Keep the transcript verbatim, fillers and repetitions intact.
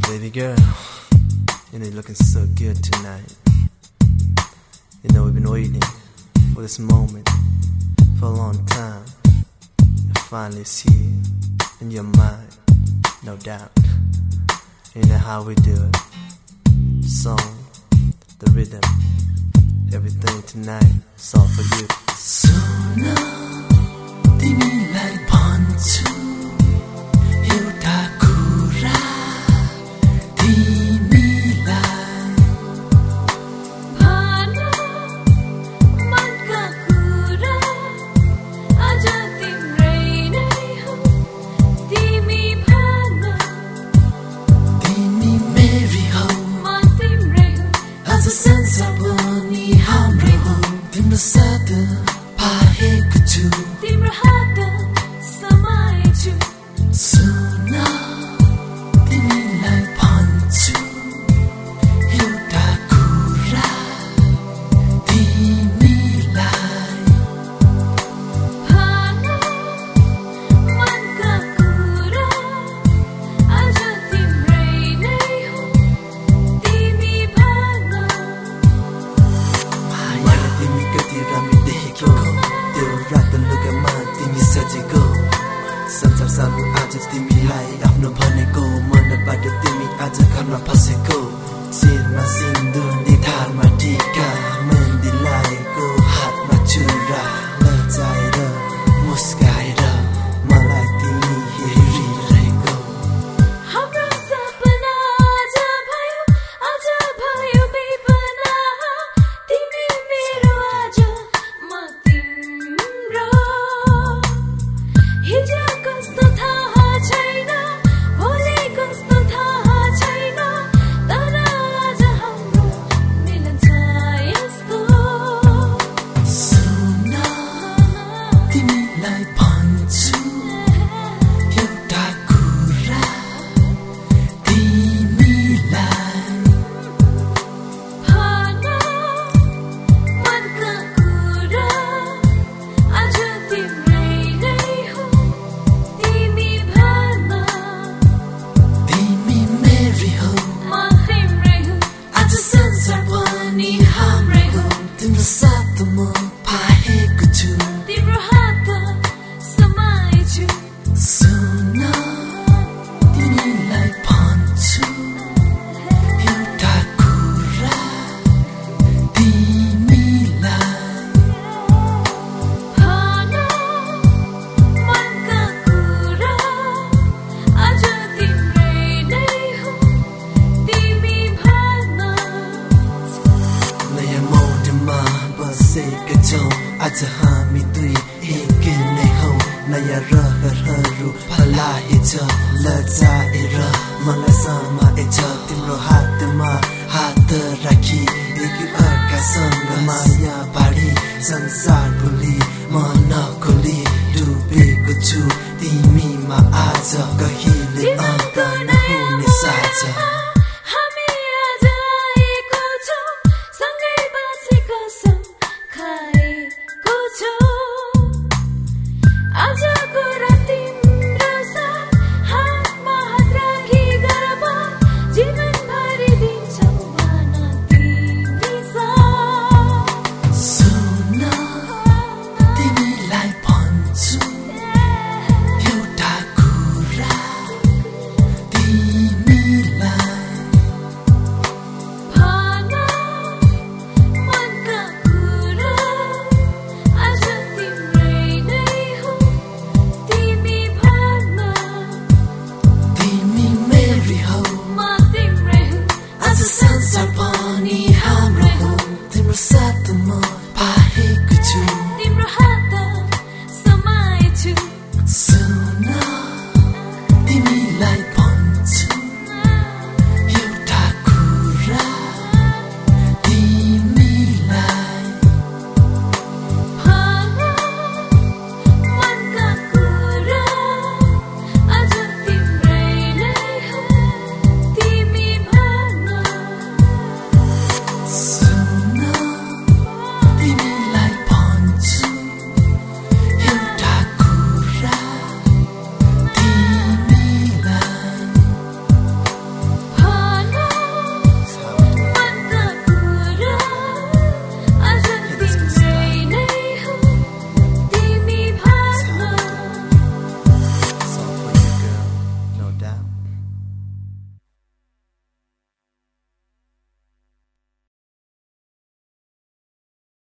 Baby girl, you know you're looking so good tonight. You know we've been waiting for this moment for a long time. And finally it's here in your mind, no doubt. You know how we do it. The song, the rhythm, everything tonight, it's all for you. Suna, तिमीलाई भन्छु एउटा कुरा तिमीलाई भन मनका कुरा आज तिम्रै नै हो तिमी भन तिमी मेरी हौ म तिम्रै हो आज संसार पनि हाम्रै हो तिम्रो साथ पाएको छु तिम्रो हात समाएछु सुना तिमीलाई भन्छु एउटा कुरा तिमीलाई भन मनका कुरा आज तिम्रै नै हो तिमी भन माया तिमी कति राम्रो देखेको त्यो रात लुगामा तिमी सजेको संसार सामु आज तिमीलाई आफ्नो भनेको मनबाट तिमी आज घरमा फसेको शिरमा सिन्दुर निधारमा टीका मेहन्दी लगाएको हातमा छुरा लजाएर मुस्काएर मलाई तिमी हेरिरहेको हाम्रो सपना आज भयो आज भयो बेपना तिमी मेरो आज म तिम्रो हिजो कस्तो थाहा छैन भोलि कस्तो थाहा छैन तर आज हाम्रो मिलन छ यस्तो सुना तिमीलाई भन्छु एउटा कुरा तिमीलाई भन मनका कुरा आज तिम्रै नै हो तिमी भन तिमी मेरी हौ म तिम्रै हो आज संसार पनि हाम्रै हो तिम्रो साथ म पाएको छु तिम्रो हात समाएछु सुना तिमीलाई भन्छु एउटा कुरा तिमीलाई भन मनका कुरा आज तिम्रै नै हो तिमी भन नयाँ मोडमा बसेका छौँ आज हामी दुई एक नै हौ नयाँ रहरहरू फलाएछ लजाएर मलाई समाएछ तिम्रो हातमा हात राखी एक अर्कासँग माया बाढी संसार भुली म नखोली डुबेको छु तिमीमा आज कहिले अन्त नहुने साझा हामी आज आएको छौँ सँगै बाँचे कसम खाएको छौँ आजको रात तिम्रो साथ हातमा हात राखी गर्व जीवनभरि दिन्छौँ भन तिमी साथ सुना तिमीलाई भन्छु एउटा कुरा तिमीलाई भन मनका कुरा आज तिम्रै नै हो तिमी भन तिमी मेरी हौ म तिम्रै हो आज संसार पनि हाम्रो हो तिम्रो साथ म पाएको छु तिम्रो हात समाएछु सुना तिमीलाई